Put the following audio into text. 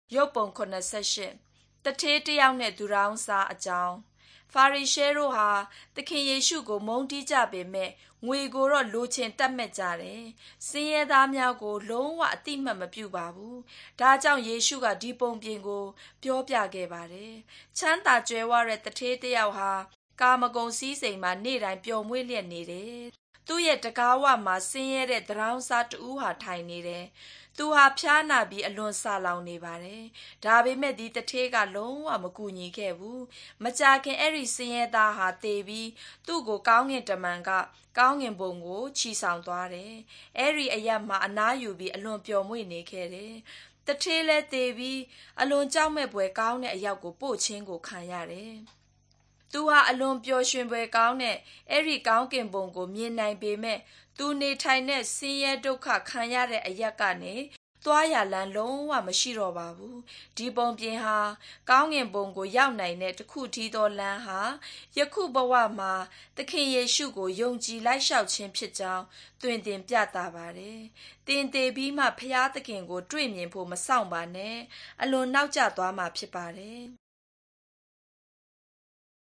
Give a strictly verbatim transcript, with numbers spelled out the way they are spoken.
ရုပ်ပုံခုနှစ်ဆယ့်ရှစ်တထေးတယောက်နဲ့သူရောင်းစားအကြောင်းဖာရီရှဲတို့ဟာသခင်ယေရှုကိုမုန်းတီးကြပေမဲ့ငွေကိုတော့လိုချင်တတ်မဲ့ကြတယ်။ဆင်းရဲသားများကိုလုံးဝအတိမတ်မပြုပါဘူး။ဒါကြောင့်ယေရှုကဒီပုံပြင်ကိုပြောပြခဲ့ပါတယ်။ချမ်းသာကြွယ်ဝတဲ့တထေးတယောက်ဟာကာမဂုဏ်စည်းစိမ်မှာနေ့တိုင်းပျော်မွေ့လျက်နေတယ်။သူ့ရဲ့တကားဝမှာဆင်းရဲတဲ့တရောင်းစားတူဟာထိုင်နေတယ်။သူဟာဖျားနာပြီးအလွန်ဆာလောင်နေပါတယ်။ဒါပေမဲ့ဒီတထေးကလုံးဝမကူညီခဲ့ဘူး။မကြာခင်အဲ့ဒီဆင်းရဲသားဟာသေပြီးသူ့ကိုကောင်းကင်တမန်ကကောင်းကင်ဘုံကိုချီဆောင်သွားတယ်။အဲ့ဒီအရက်မှာအနားယူပြီးအလွန်ပျော်မွေ့နေခဲ့တယ်။တထေးလဲသေပြီးအလွန်ကြောက်မဲ့ဖွယ်ကောင်းတဲ့အရောက်ကိုပို့ခြင်းကိုခံရတယ်။သူဟာအလွန်ပျော်ရွှင်ဖွယ်ကောင်းတဲ့အဲ့ဒီကောင်းကင်ဘုံကိုမြင်နိုင်ပေမဲ့သူနေထိုင်တဲ့ဆင်းရဲဒုက္ခခံရတဲ့အရက်ကနေသွားရလမ်းလုံးဝမရှိတော့ပါဘူးဒီပုံပြင်ဟာကောင်းကင်ဘုံကိုရောက်နိုင်တဲ့တခုထီးသောလမ်းဟာယခုဘဝမှာသခင်ယေရှုကိုယုံကြည်လိုက်လျှောက်ခြင်းဖြစ်ကြောင်းတွင်တင်ပြသပါတယ်တင်သေးပြီးမှဖျားသခင်ကိုတွေ့မြင်ဖို့မဆောင်ပါနဲ့အလွန်နောက်ကျသွားမှာဖြစ်ပါတယ်